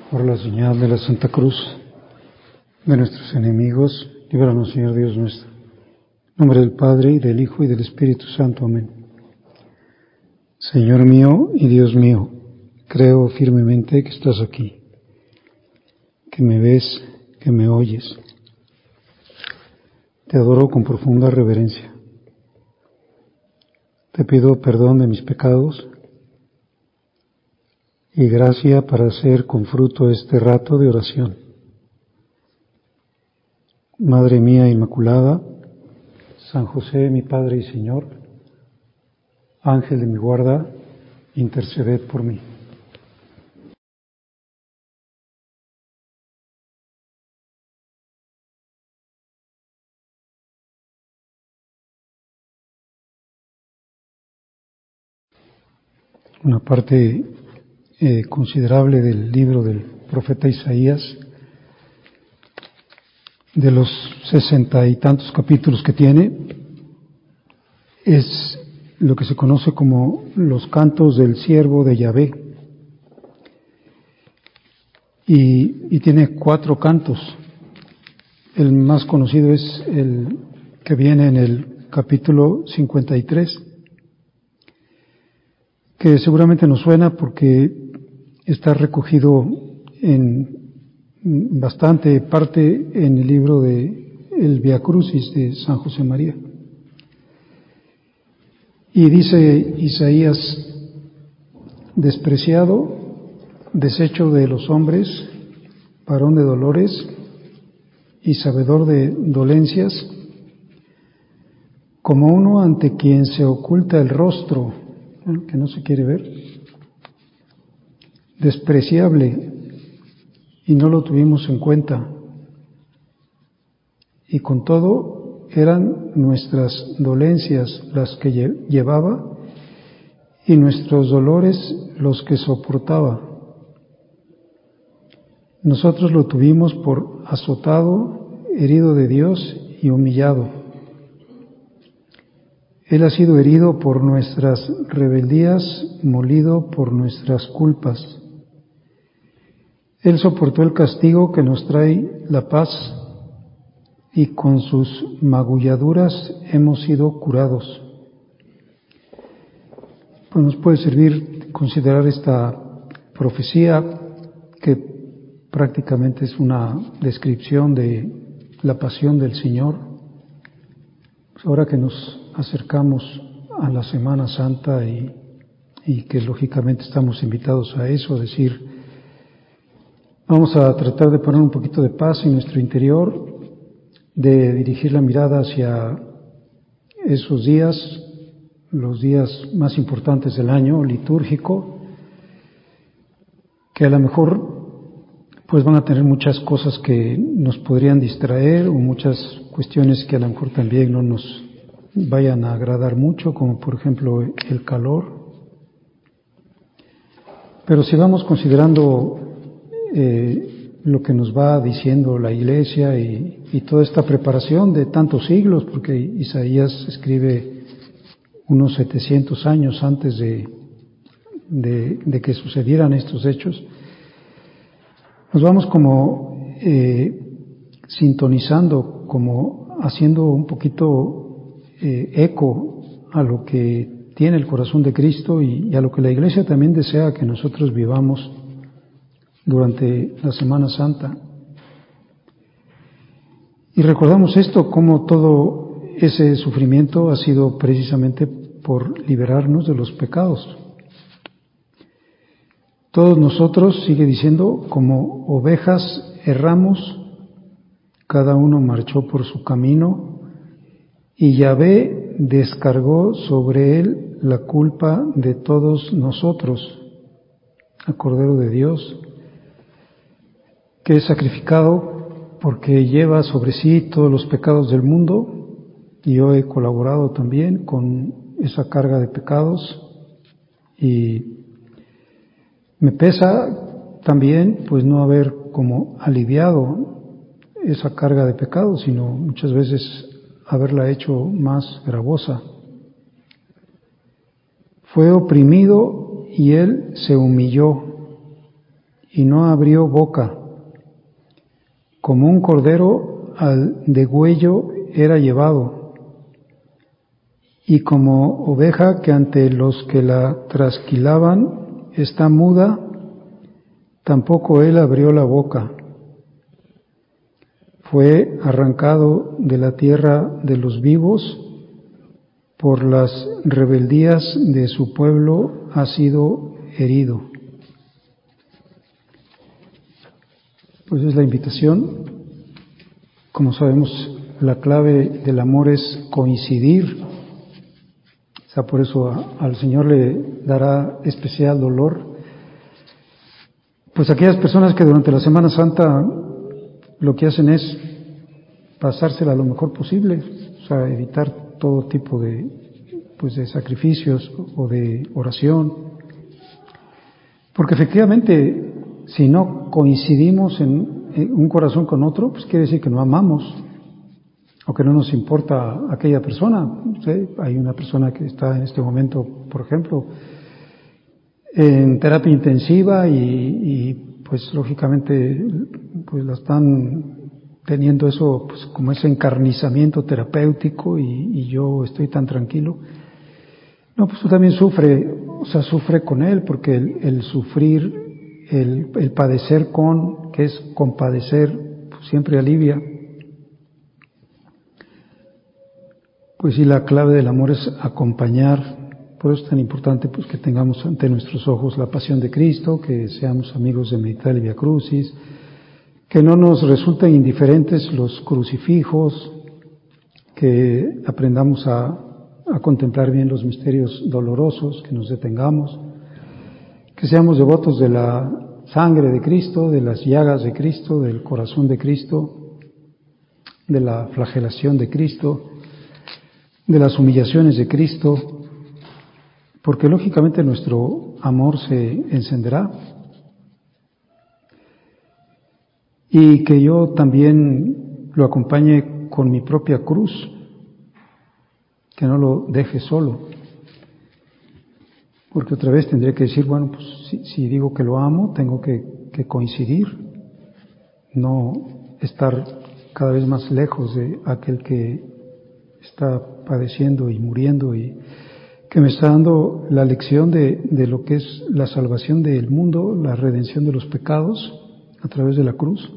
Por la señal de la Santa Cruz de nuestros enemigos, líbranos, Señor Dios nuestro. En nombre del Padre, y del Hijo, y del Espíritu Santo. Amén. Señor mío y Dios mío, creo firmemente que estás aquí, que me ves, que me oyes. Te adoro con profunda reverencia. Te pido perdón de mis pecados y gracia para hacer con fruto este rato de oración. Madre mía Inmaculada, San José, mi Padre y Señor, Ángel de mi guarda, interceded por mí. Una parte considerable del libro del profeta Isaías, de los 60 y tantos capítulos que tiene, es lo que se conoce como los cantos del siervo de Yahvé. Y tiene 4 cantos. El más conocido es el que viene en el capítulo 53, que seguramente nos suena porque está recogido en bastante parte en el libro de el Via Crucis de San José María. Y dice Isaías: despreciado, deshecho de los hombres, varón de dolores y sabedor de dolencias, como uno ante quien se oculta el rostro, que no se quiere ver, despreciable, y no lo tuvimos en cuenta. Y con todo eran nuestras dolencias las que llevaba y nuestros dolores los que soportaba. Nosotros lo tuvimos por azotado, herido de Dios y humillado. Él ha sido herido por nuestras rebeldías, molido por nuestras culpas. Él soportó el castigo que nos trae la paz, y con sus magulladuras hemos sido curados. Pues nos puede servir considerar esta profecía, que prácticamente es una descripción de la pasión del Señor. Pues ahora que nos acercamos a la Semana Santa y que lógicamente estamos invitados a eso, a decir, vamos a tratar de poner un poquito de paz en nuestro interior, de dirigir la mirada hacia esos días, los días más importantes del año litúrgico, que a lo mejor pues van a tener muchas cosas que nos podrían distraer, o muchas cuestiones que a lo mejor también no nos vayan a agradar mucho, como por ejemplo el calor. Pero si vamos considerando lo que nos va diciendo la Iglesia y toda esta preparación de tantos siglos, porque Isaías escribe unos 700 años antes de que sucedieran estos hechos, nos vamos como sintonizando, como haciendo un poquito eco a lo que tiene el corazón de Cristo y a lo que la Iglesia también desea que nosotros vivamos durante la Semana Santa. Y recordamos esto, como todo ese sufrimiento ha sido precisamente por liberarnos de los pecados. Todos nosotros, sigue diciendo, como ovejas erramos, cada uno marchó por su camino, y Yahvé descargó sobre él la culpa de todos nosotros, al Cordero de Dios, que es sacrificado porque lleva sobre sí todos los pecados del mundo, y yo he colaborado también con esa carga de pecados, y me pesa también pues no haber como aliviado esa carga de pecados, sino muchas veces haberla hecho más gravosa. Fue oprimido y él se humilló, y no abrió boca. Como un cordero al degüello era llevado, y como oveja que ante los que la trasquilaban está muda, tampoco él abrió la boca. Fue arrancado de la tierra de los vivos, por las rebeldías de su pueblo ha sido herido. Pues es la invitación. Como sabemos, la clave del amor es coincidir. O sea, por eso al Señor le dará especial dolor. Pues aquellas personas que durante la Semana Santa lo que hacen es pasársela lo mejor posible, o sea, evitar todo tipo de sacrificios o de oración. Porque efectivamente, si no coincidimos en un corazón con otro, pues quiere decir que no amamos o que no nos importa aquella persona. ¿Sí? Hay una persona que está en este momento, por ejemplo, en terapia intensiva y pues lógicamente pues la están teniendo eso pues como ese encarnizamiento terapéutico y yo estoy tan tranquilo. No, pues tú también sufre con él, porque el sufrir, el padecer que es compadecer, pues siempre alivia. Pues sí, la clave del amor es acompañar. Por eso es tan importante pues que tengamos ante nuestros ojos la pasión de Cristo, que seamos amigos de meditar el Vía Crucis, que no nos resulten indiferentes los crucifijos, que aprendamos a contemplar bien los misterios dolorosos, que nos detengamos, que seamos devotos de la sangre de Cristo, de las llagas de Cristo, del corazón de Cristo, de la flagelación de Cristo, de las humillaciones de Cristo, porque lógicamente nuestro amor se encenderá. Y que yo también lo acompañe con mi propia cruz, que no lo deje solo. Porque otra vez tendré que decir, bueno, pues si digo que lo amo, tengo que coincidir, no estar cada vez más lejos de aquel que está padeciendo y muriendo y que me está dando la lección de lo que es la salvación del mundo, la redención de los pecados a través de la cruz.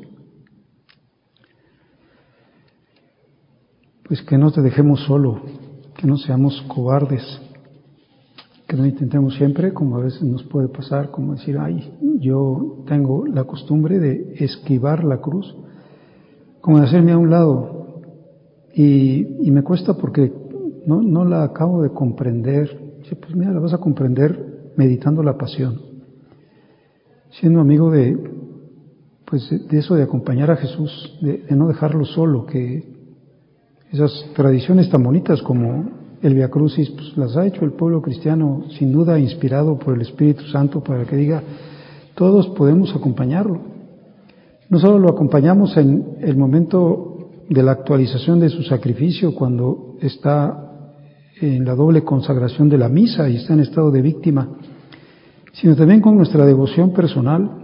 Pues que no te dejemos solo, que no seamos cobardes, que no intentemos siempre, como a veces nos puede pasar, como decir, ay, yo tengo la costumbre de esquivar la cruz, como de hacerme a un lado, y me cuesta porque no la acabo de comprender. Dice, pues mira, la vas a comprender meditando la pasión, siendo amigo de eso de acompañar a Jesús, de no dejarlo solo, que esas tradiciones tan bonitas como el Vía Crucis, pues las ha hecho el pueblo cristiano, sin duda inspirado por el Espíritu Santo, para que diga, todos podemos acompañarlo. No solo lo acompañamos en el momento de la actualización de su sacrificio, cuando está en la doble consagración de la misa y está en estado de víctima, sino también con nuestra devoción personal.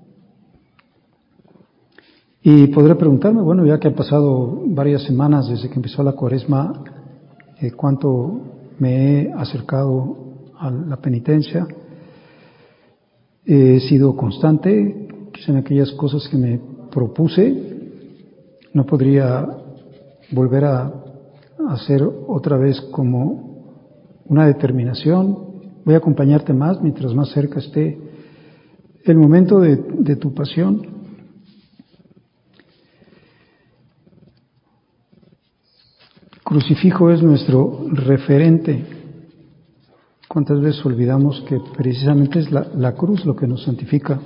Y podré preguntarme, bueno, ya que han pasado varias semanas desde que empezó la Cuaresma, cuánto me he acercado a la penitencia. He sido constante, quizá en aquellas cosas que me propuse. No podría volver a hacer otra vez como una determinación. Voy a acompañarte más mientras más cerca esté el momento de tu pasión. Crucifijo es nuestro referente. ¿Cuántas veces olvidamos que precisamente es la cruz lo que nos santifica?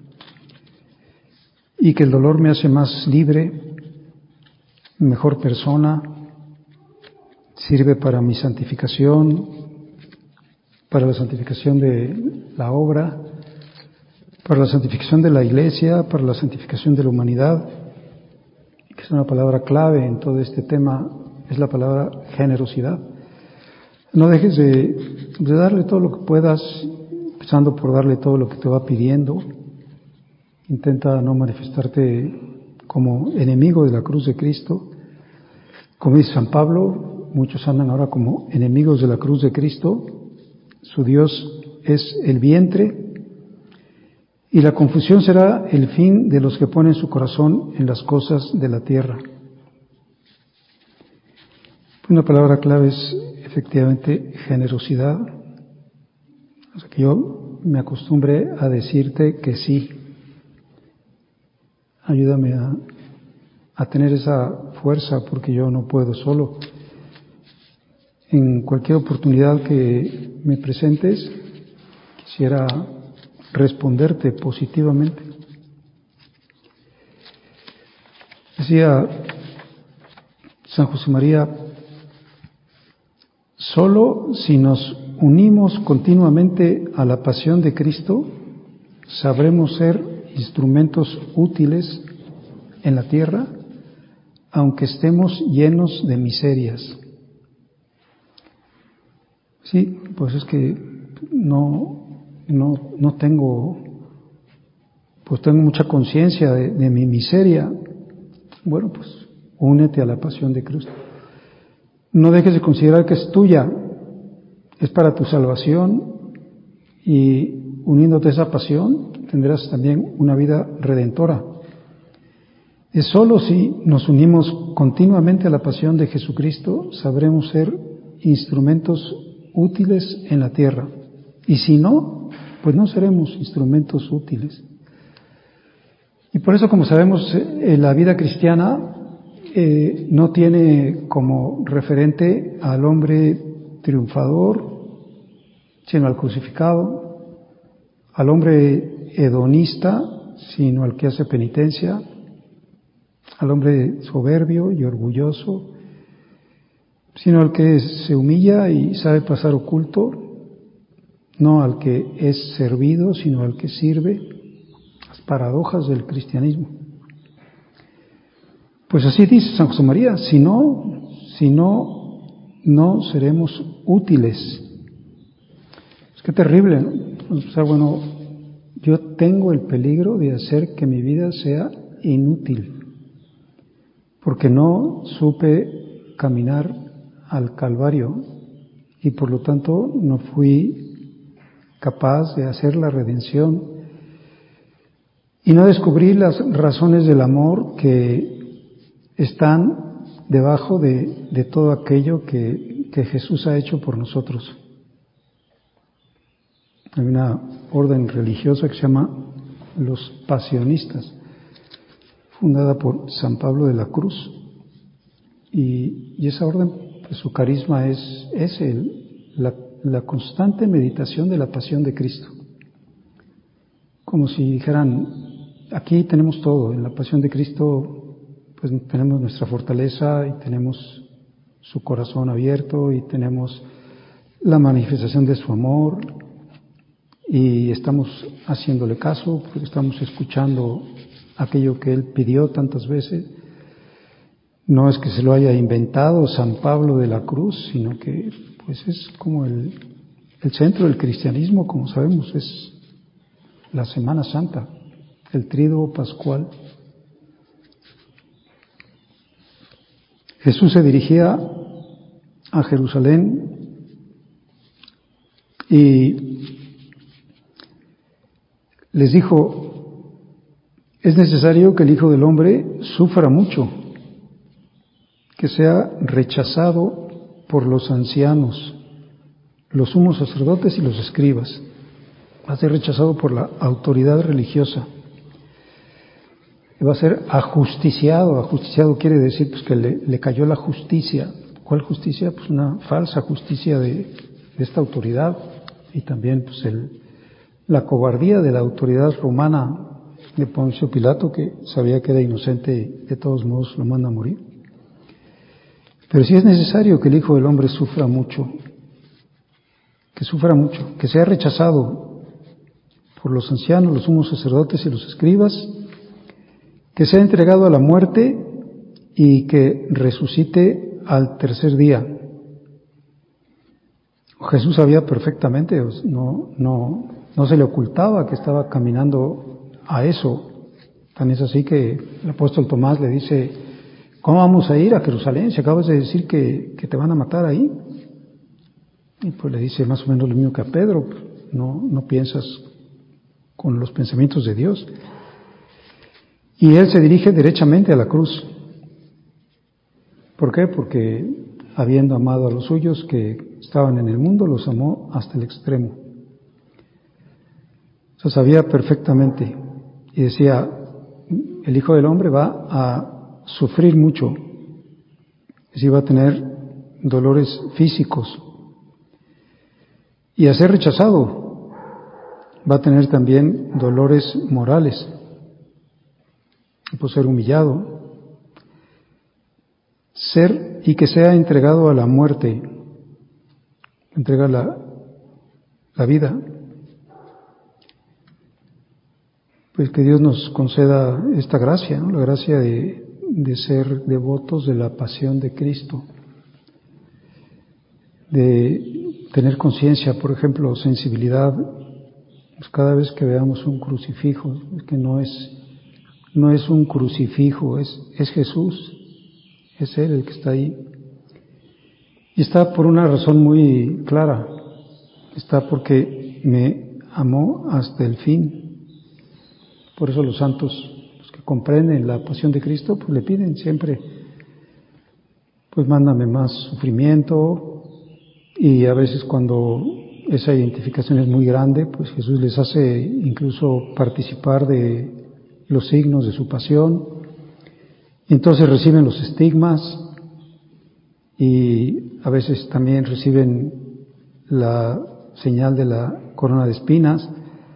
Y que el dolor me hace más libre, mejor persona, sirve para mi santificación, para la santificación de la obra, para la santificación de la Iglesia, para la santificación de la humanidad, que es una palabra clave en todo este tema, es la palabra generosidad. No dejes de darle todo lo que puedas, empezando por darle todo lo que te va pidiendo, Intenta no manifestarte como enemigo de la cruz de Cristo. Como dice San Pablo, muchos andan ahora como enemigos de la cruz de Cristo. Su Dios es el vientre y la confusión será el fin de los que ponen su corazón en las cosas de la tierra. Una palabra clave es efectivamente generosidad. O sea, que yo me acostumbre a decirte que sí. Ayúdame a tener esa fuerza porque yo no puedo solo. En cualquier oportunidad que me presentes, quisiera responderte positivamente. Decía San José María, solo si nos unimos continuamente a la pasión de Cristo, sabremos ser instrumentos útiles en la tierra, aunque estemos llenos de miserias. Sí, pues es que no tengo, pues tengo mucha conciencia de mi miseria. Bueno, pues únete a la pasión de Cristo. No dejes de considerar que es tuya, es para tu salvación, y uniéndote a esa pasión tendrás también una vida redentora. Es solo si nos unimos continuamente a la pasión de Jesucristo, sabremos ser instrumentos útiles en la tierra. Y si no, pues no seremos instrumentos útiles. Y por eso, como sabemos, la vida cristiana no tiene como referente al hombre triunfador, sino al crucificado, al hombre hedonista, sino al que hace penitencia, al hombre soberbio y orgulloso, sino al que se humilla y sabe pasar oculto, no al que es servido, sino al que sirve. Las paradojas del cristianismo. Pues así dice San José María, si no, seremos útiles. Es que terrible, ¿no? O sea, bueno, yo tengo el peligro de hacer que mi vida sea inútil, porque no supe caminar al Calvario y por lo tanto no fui capaz de hacer la redención y no descubrí las razones del amor que están debajo de todo aquello que Jesús ha hecho por nosotros. Hay una orden religiosa que se llama los pasionistas, fundada por San Pablo de la Cruz, y esa orden, pues, su carisma es la constante meditación de la pasión de Cristo. Como si dijeran, aquí tenemos todo, en la pasión de Cristo pues tenemos nuestra fortaleza y tenemos su corazón abierto y tenemos la manifestación de su amor y estamos haciéndole caso porque estamos escuchando aquello que Él pidió tantas veces. No es que se lo haya inventado San Pablo de la Cruz, sino que pues es como el centro del cristianismo, como sabemos, es la Semana Santa, el Tríduo Pascual. Jesús se dirigía a Jerusalén y les dijo, es necesario que el Hijo del Hombre sufra mucho, que sea rechazado por los ancianos, los sumos sacerdotes y los escribas. Va a ser rechazado por la autoridad religiosa. Va a ser ajusticiado. Ajusticiado quiere decir pues que le cayó la justicia. ¿Cuál justicia? Pues una falsa justicia de esta autoridad y también pues la cobardía de la autoridad romana de Poncio Pilato, que sabía que era inocente y de todos modos lo manda a morir. Pero sí es necesario que el Hijo del Hombre sufra mucho, que sea rechazado por los ancianos, los sumos sacerdotes y los escribas, que sea entregado a la muerte y que resucite al tercer día. Jesús sabía perfectamente, no se le ocultaba que estaba caminando a eso. Tan es así que el apóstol Tomás le dice: ¿cómo vamos a ir a Jerusalén si acabas de decir que te van a matar ahí? Y pues le dice más o menos lo mismo que a Pedro: no piensas con los pensamientos de Dios. Y él se dirige derechamente a la cruz. ¿Por qué? Porque habiendo amado a los suyos que estaban en el mundo, los amó hasta el extremo. Lo sabía perfectamente y decía: el Hijo del Hombre va a sufrir mucho, es decir, va a tener dolores físicos y a ser rechazado, va a tener también dolores morales, por ser humillado, y que sea entregado a la muerte, entrega la vida. Pues que Dios nos conceda esta gracia, ¿no? La gracia de ser devotos de la pasión de Cristo, de tener conciencia, por ejemplo, sensibilidad, pues cada vez que veamos un crucifijo, es que no es un crucifijo, es Jesús, es Él el que está ahí. Y está por una razón muy clara, está porque me amó hasta el fin. Por eso los santos, los que comprenden la pasión de Cristo, pues le piden siempre: pues mándame más sufrimiento. Y a veces cuando esa identificación es muy grande, pues Jesús les hace incluso participar de los signos de su pasión. Y entonces reciben los estigmas y a veces también reciben la señal de la corona de espinas.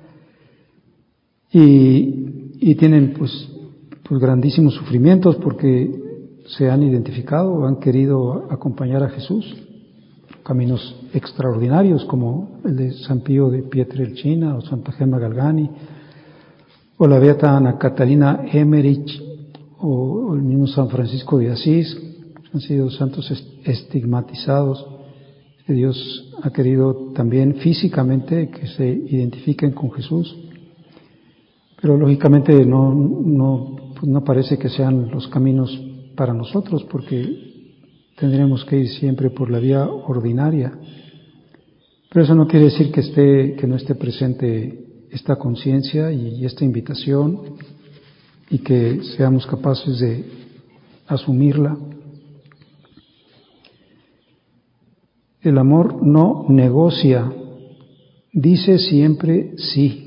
Y tienen pues grandísimos sufrimientos porque se han identificado, han querido acompañar a Jesús. Caminos extraordinarios como el de San Pío de Pietrelcina o Santa Gemma Galgani o la beata Ana Catalina Emmerich o el mismo San Francisco de Asís. Han sido santos estigmatizados. Dios ha querido también físicamente que se identifiquen con Jesús. Pero lógicamente no parece que sean los caminos para nosotros, porque tendremos que ir siempre por la vía ordinaria. Pero eso no quiere decir que no esté presente esta conciencia y esta invitación, y que seamos capaces de asumirla. El amor no negocia, dice siempre sí.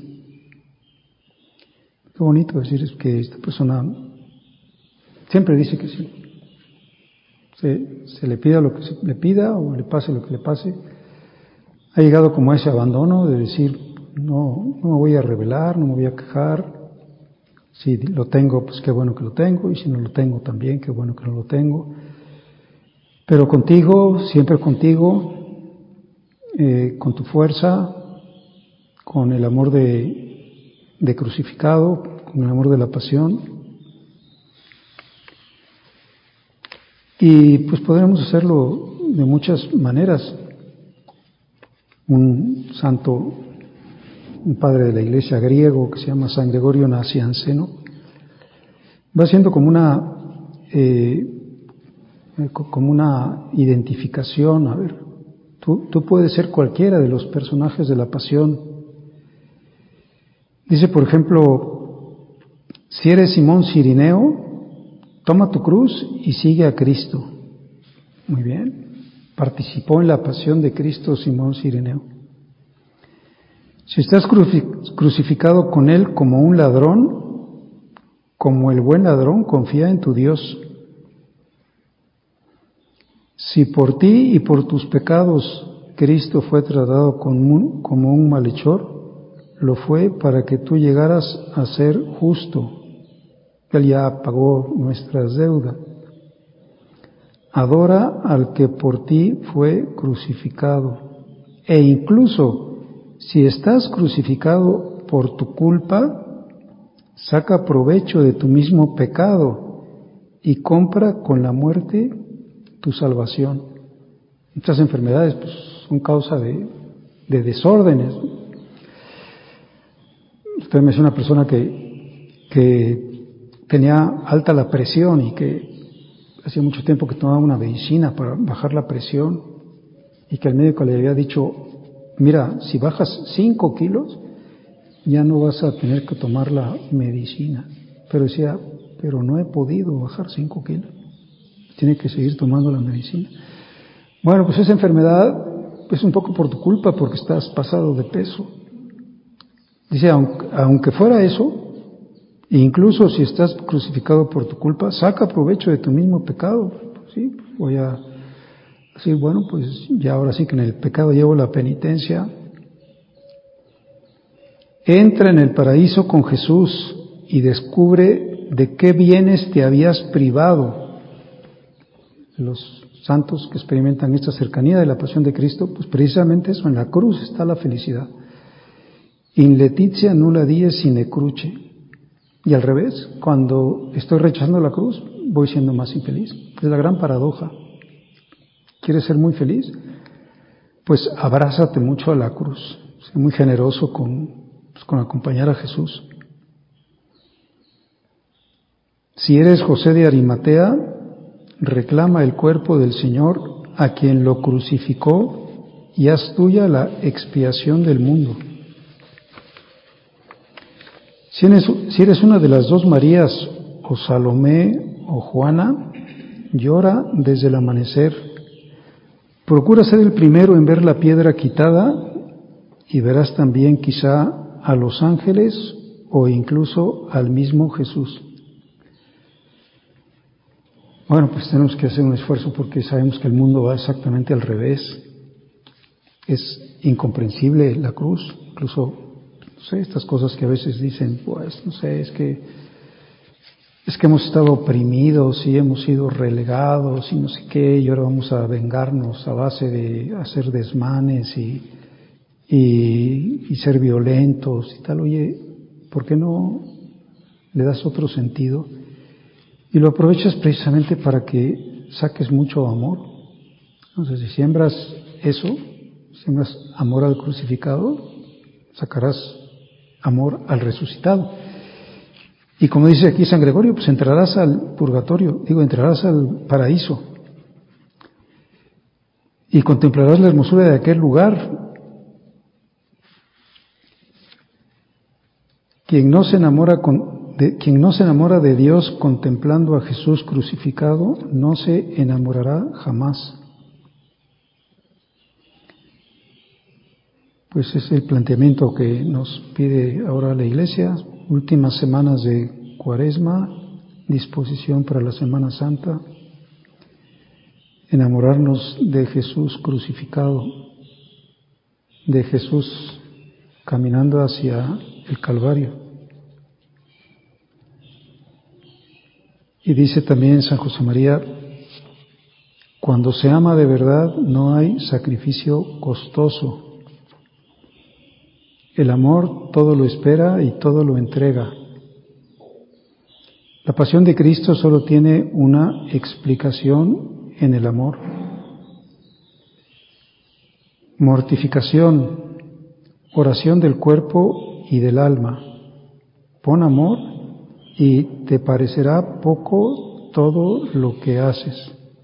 Qué bonito decir es que esta persona siempre dice que sí. Se le pida lo que se le pida o le pase lo que le pase. Ha llegado como a ese abandono de decir: no me voy a rebelar, no me voy a quejar. Si lo tengo, pues qué bueno que lo tengo, y si no lo tengo también, qué bueno que no lo tengo. Pero contigo, siempre contigo, con tu fuerza, con el amor de crucificado, con el amor de la pasión. Y pues podremos hacerlo de muchas maneras. Un santo, un padre de la iglesia griego que se llama San Gregorio Nacianceno, va haciendo como una identificación. A ver, tú puedes ser cualquiera de los personajes de la pasión. Dice, por ejemplo, si eres Simón Cirineo, toma tu cruz y sigue a Cristo. Muy bien. Participó en la pasión de Cristo Simón Cirineo. Si estás crucificado con Él como un ladrón, como el buen ladrón, confía en tu Dios. Si por ti y por tus pecados Cristo fue tratado como un malhechor, lo fue para que tú llegaras a ser justo. Él ya pagó nuestras deudas. Adora al que por ti fue crucificado. E incluso si estás crucificado por tu culpa, saca provecho de tu mismo pecado y compra con la muerte tu salvación. Estas enfermedades pues, son causa de desórdenes. Usted me dice una persona que tenía alta la presión y que hacía mucho tiempo que tomaba una medicina para bajar la presión y que el médico le había dicho, mira, si bajas 5 kilos, ya no vas a tener que tomar la medicina. Pero decía, pero no he podido bajar 5 kilos. Tiene que seguir tomando la medicina. Bueno, pues esa enfermedad es un poco por tu culpa porque estás pasado de peso. Dice, aunque fuera eso, incluso si estás crucificado por tu culpa, saca provecho de tu mismo pecado. Sí, voy a decir, bueno, pues ya ahora sí que en el pecado llevo la penitencia. Entra en el paraíso con Jesús y descubre de qué bienes te habías privado. Los santos que experimentan esta cercanía de la pasión de Cristo, pues precisamente eso, en la cruz está la felicidad. In laetitia nulla dies sine cruce. Y al revés, cuando estoy rechazando la cruz, voy siendo más infeliz. Es la gran paradoja. ¿Quieres ser muy feliz? Pues abrázate mucho a la cruz. Sé muy generoso con acompañar a Jesús. Si eres José de Arimatea, reclama el cuerpo del Señor a quien lo crucificó y haz tuya la expiación del mundo. Si eres una de las dos Marías, o Salomé o Juana, llora desde el amanecer. Procura ser el primero en ver la piedra quitada y verás también quizá a los ángeles o incluso al mismo Jesús. Bueno, pues tenemos que hacer un esfuerzo porque sabemos que el mundo va exactamente al revés. Es incomprensible la cruz, incluso, no sé, estas cosas que a veces dicen, pues, no sé, es que hemos estado oprimidos y hemos sido relegados y no sé qué, y ahora vamos a vengarnos a base de hacer desmanes y ser violentos y tal. Oye, ¿por qué no le das otro sentido? Y lo aprovechas precisamente para que saques mucho amor. Entonces, si siembras eso, siembras amor al crucificado, sacarás amor al resucitado. Y como dice aquí San Gregorio, pues entrarás al purgatorio, entrarás al paraíso. Y contemplarás la hermosura de aquel lugar. Quien no se enamora de Dios contemplando a Jesús crucificado, no se enamorará jamás. Pues es el planteamiento que nos pide ahora la Iglesia, últimas semanas de Cuaresma, disposición para la Semana Santa, enamorarnos de Jesús crucificado, de Jesús caminando hacia el Calvario. Y dice también San José María, cuando se ama de verdad no hay sacrificio costoso. El amor todo lo espera y todo lo entrega. La pasión de Cristo solo tiene una explicación en el amor. Mortificación, oración del cuerpo y del alma. Pon amor y te parecerá poco todo lo que haces.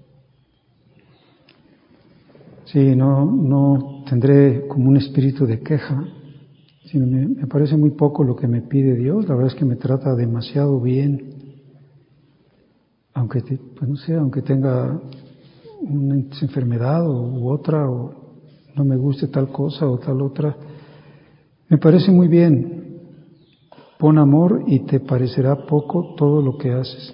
Sí, no tendré como un espíritu de queja, sino me parece muy poco lo que me pide Dios. La verdad es que me trata demasiado bien, aunque tenga una enfermedad u otra, o no me guste tal cosa o tal otra, me parece muy bien. Pon amor y te parecerá poco todo lo que haces.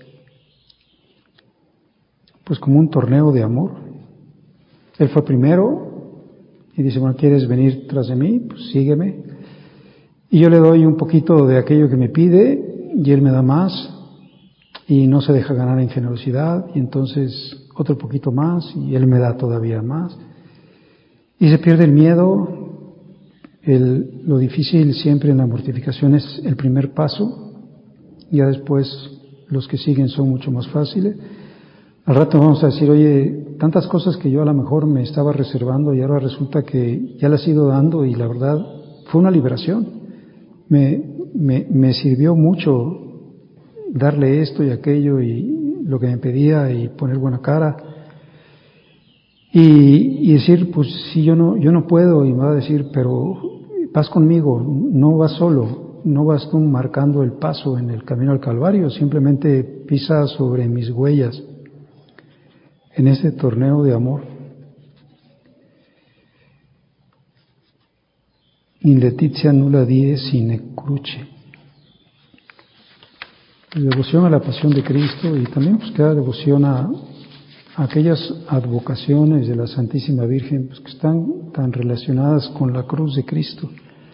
Pues como un torneo de amor. Él fue primero y dice, bueno, ¿quieres venir tras de mí? Pues sígueme. Y yo le doy un poquito de aquello que me pide y él me da más y no se deja ganar en generosidad y entonces otro poquito más y él me da todavía más. Y se pierde el miedo. Lo difícil siempre en la mortificación es el primer paso, ya después los que siguen son mucho más fáciles. Al rato vamos a decir, oye, tantas cosas que yo a lo mejor me estaba reservando y ahora resulta que ya las he ido dando y la verdad fue una liberación. Me sirvió mucho darle esto y aquello y lo que me pedía y poner buena cara y decir, pues si yo no puedo, y me va a decir, pero vas conmigo, no vas solo, no vas tú marcando el paso en el camino al Calvario, simplemente pisa sobre mis huellas en ese torneo de amor. In Letizia nulla die sine cruce. Devoción a la pasión de Cristo y también pues queda devoción a aquellas advocaciones de la Santísima Virgen pues, que están tan relacionadas con la cruz de Cristo.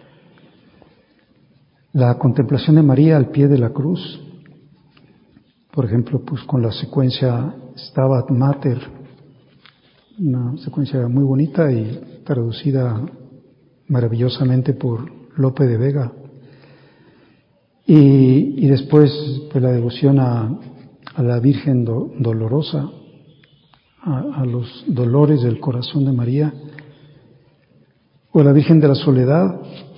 La contemplación de María al pie de la cruz, por ejemplo, pues con la secuencia Stabat Mater, una secuencia muy bonita y traducida maravillosamente por Lope de Vega. Y después pues la devoción a la Virgen Dolorosa, a los dolores del corazón de María, o a la Virgen de la Soledad,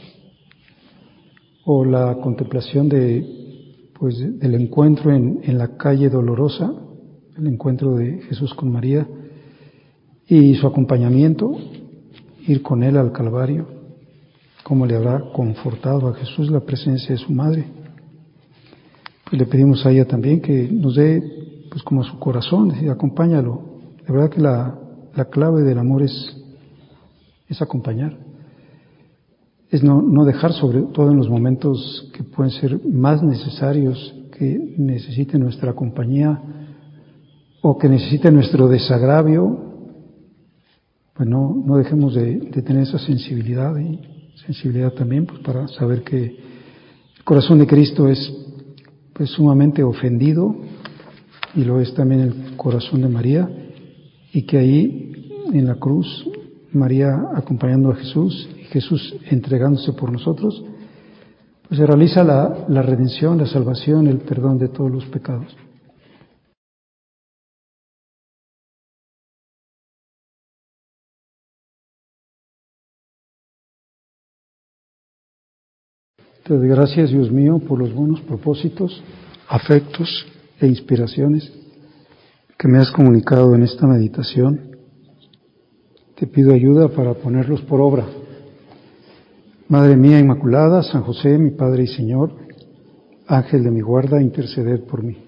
o la contemplación del encuentro en la calle dolorosa, el encuentro de Jesús con María y su acompañamiento, ir con él al Calvario, cómo le habrá confortado a Jesús la presencia de su madre. Pues le pedimos a ella también que nos dé, pues como su corazón, decir, acompáñalo. La verdad que la clave del amor es acompañar. Es no dejar, sobre todo en los momentos que pueden ser más necesarios, que necesiten nuestra compañía o que necesiten nuestro desagravio, pues no dejemos de tener esa sensibilidad y sensibilidad también pues para saber que el corazón de Cristo es pues sumamente ofendido y lo es también el corazón de María y que ahí en la cruz María acompañando a Jesús y Jesús entregándose por nosotros, pues se realiza la redención, la salvación, el perdón de todos los pecados. Te doy gracias, Dios mío, por los buenos propósitos, afectos e inspiraciones que me has comunicado en esta meditación. Te pido ayuda para ponerlos por obra. Madre mía Inmaculada, San José, mi Padre y Señor, Ángel de mi guarda, interceded por mí.